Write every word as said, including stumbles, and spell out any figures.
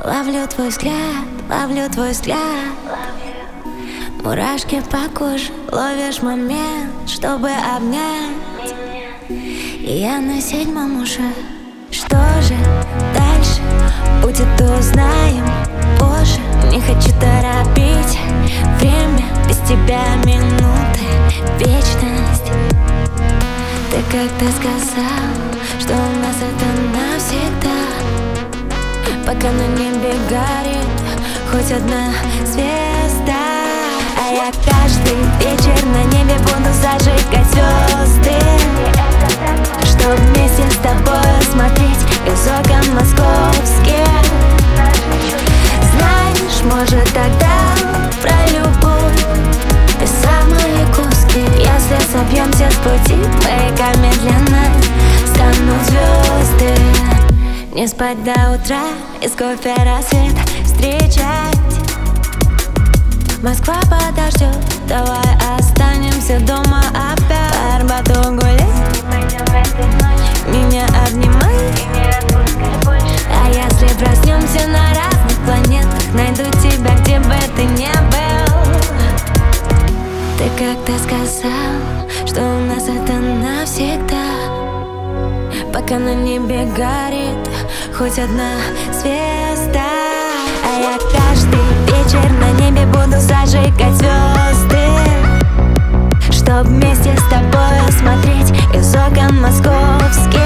Ловлю твой взгляд, ловлю твой взгляд. Мурашки по коже, ловишь момент, чтобы обнять. И я на седьмом уже. Что же дальше будет, узнаем позже. Не хочу торопить время, без тебя минуты, вечность. Ты как-то сказал, что у нас это навсегда. Пока на небе горит хоть одна звезда. А я каждый вечер на небе буду зажигать звезды, чтоб вместе с тобой смотреть из окон московских. Знаешь, может тогда про любовь без самые куски. Если собьемся с пути, мы медленно станут звезды. Не спать до утра, из кофе рассвет встречать. Москва подождет, давай останемся дома опять. По Арбату гулять, меня обнимай. А если проснемся на разных планетах, найду тебя, где бы ты не был. Ты как-то сказал, что у нас это навсегда. Пока на небе горит хоть одна звезда. А я каждый вечер на небе буду зажигать звезды, чтоб вместе с тобой смотреть из окон московских.